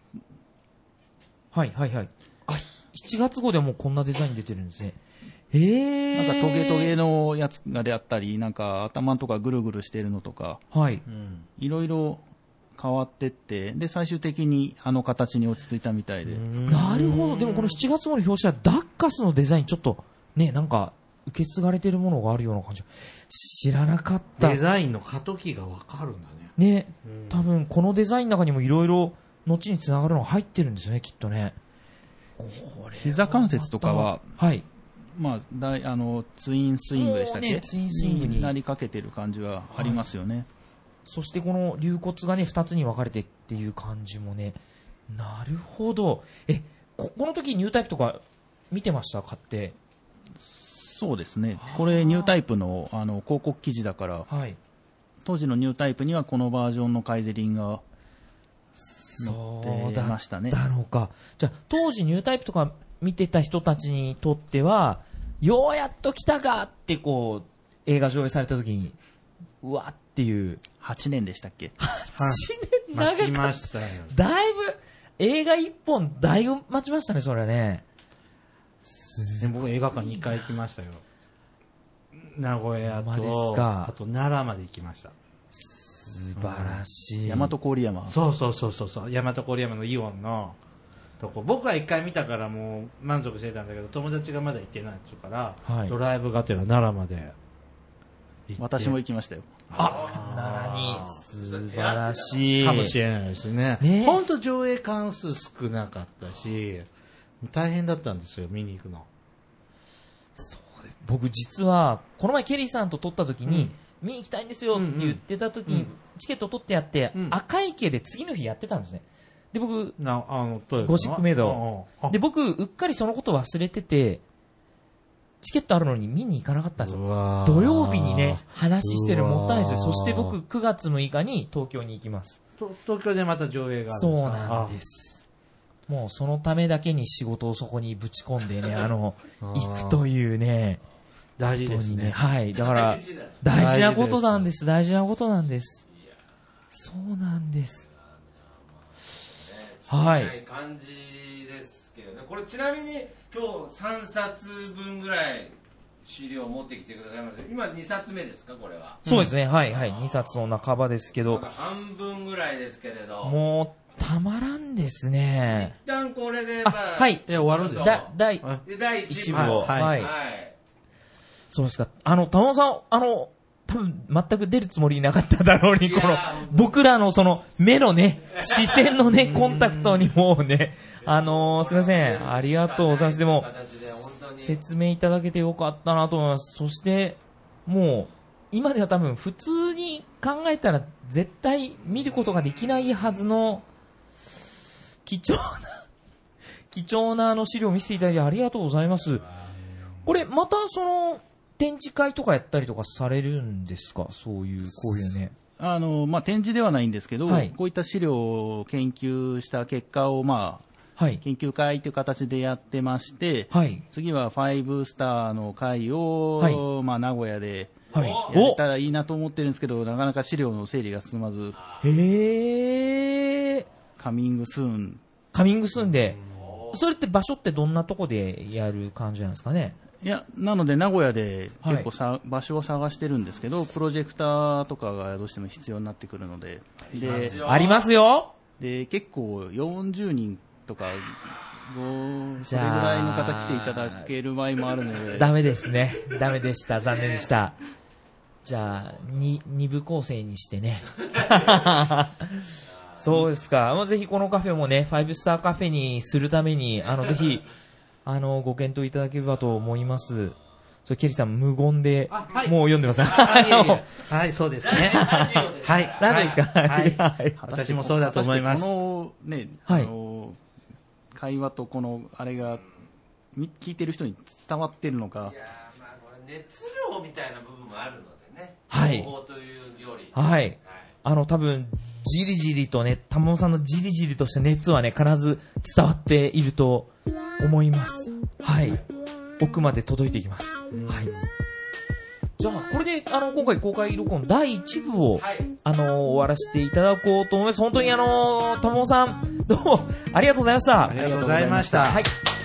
はいはいはい。あ、7月号でもうこんなデザイン出てるんですね。
なんかトゲトゲのやつがであったり、なんか頭とかぐるぐるしてるのとか、
はい。
いろいろ変わってって、で、最終的にあの形に落ち着いたみたいで。
なるほど。でもこの7月号の表紙はダッカスのデザインちょっと、ね、なんか、受け継がれてるものがあるような感じ。知らなかった。
デザインの過渡期がわかるんだね。
ね、多分このデザインの中にもいろいろ後につながるのが入ってるんですよね、きっとね。
膝関節とかは、
はい。
まあ、ツインスイングでしたっけ、
ね、ツインスイングに
なりかけてる感じはありますよね。はい、
そしてこの龍骨がね、2つに分かれてっていう感じもね、なるほど。この時ニュータイプとか見てました？買って。
そうですね。これニュータイプの広告記事だから、はい、当時のニュータイプにはこのバージョンのカイゼリンが載ってましたね。
そうだったのか。じゃあ当時ニュータイプとか見てた人たちにとっては、ようやっと来たかってこう映画上映された時に、うわっていう。
8年でしたっけ？
8年長かった。
待ちましたよ。
だいぶ映画1本だいぶ待ちましたね、それね。
僕映画館2回行きましたよ。名古屋と、あと奈良まで行きました。
素晴らしい。
大和郡山。
そう。大和郡山のイオンのとこ。僕は1回見たからもう満足してたんだけど、友達がまだ行ってないって言うから、はい、ドライブがてら奈良まで
行って。私も行きましたよ。
奈良に。素晴らしい。
かもしれないですね。本当上映関数少なかったし、大変だったんですよ、見に行くの。
そうです。僕実は、この前ケリーさんと撮った時に、見に行きたいんですよって言ってた時に、チケット取ってやって、赤池で次の日やってたんですね。で、僕、ゴシックメイド。で、僕、うっかりそのこと忘れてて、チケットあるのに見に行かなかったんですよ。土曜日にね、話してるもったいないですよ。そして僕、9月6日に東京に行きます。
東京でまた上映があるんですか？
そうなんです。もうそのためだけに仕事をそこにぶち込んでね、行くというね。
大事ですね。
はい。だから、大事なことなんです。大事なことなんです。そうなんです。はい。
感じですけどね。これちなみに今日3冊分ぐらい資料を持ってきてくださいました。今2冊目ですか、これは。
そうですね。はいはい。2冊の半ばですけど。
半分ぐらいですけれど。
もう、たまらんですね。
一旦これで、
はい。
終わるんですか？
第1部を。
はい。
そうですか。玉尾さん、多分、全く出るつもりなかっただろうに、この、僕らのその、目のね、視線のね、コンタクトにもね、すいません。ありがとうございます。でも、説明いただけてよかったなと思います。そして、もう、今では多分、普通に考えたら、絶対見ることができないはずの、貴重な資料を見せていただいてありがとうございます。これ、また展示会とかやったりとかされるんですか？そういう、こういうね。
展示ではないんですけど、はい、こういった資料を研究した結果を、はい、研究会という形でやってまして、はい、次は5スターの会を、はい、名古屋でやれたらいいなと思ってるんですけど、なかなか資料の整理が進まず。カミングスーンで。それって場所ってどんなとこでやる感じなんですかね？ いや、なので名古屋で結構場所を探してるんですけど、プロジェクターとかがどうしても必要になってくるので。
ありますよ。
で、結構40人とか、それぐらいの方来ていただける場合もあるので。
ダメですね。ダメでした。残念でした。じゃあ、2部構成にしてね。そうですか。ぜひこのカフェもね、5スターカフェにするために、ぜひ、ご検討いただければと思います。それ、ケリーさん、無言で、はい、もう読んでます。
はい、そうですね。はい。
ラジオですか？
はい。私もそうだと思います。
このね、会話とこの、あれが、聞いてる人に伝わってるのか。
いやこれ熱量みたいな部分もあるのでね。
はい。
情報というより。
はい。多分、 じりじりとね、玉尾さんのじりじりとした熱はね、必ず伝わっていると思います。はい。奥まで届いていきます。はい。じゃあ、これで、今回公開録音第1部を、はい、終わらせていただこうと思います。本当に玉尾さん、どうもありがとうございました。
ありがとうございました。
はい。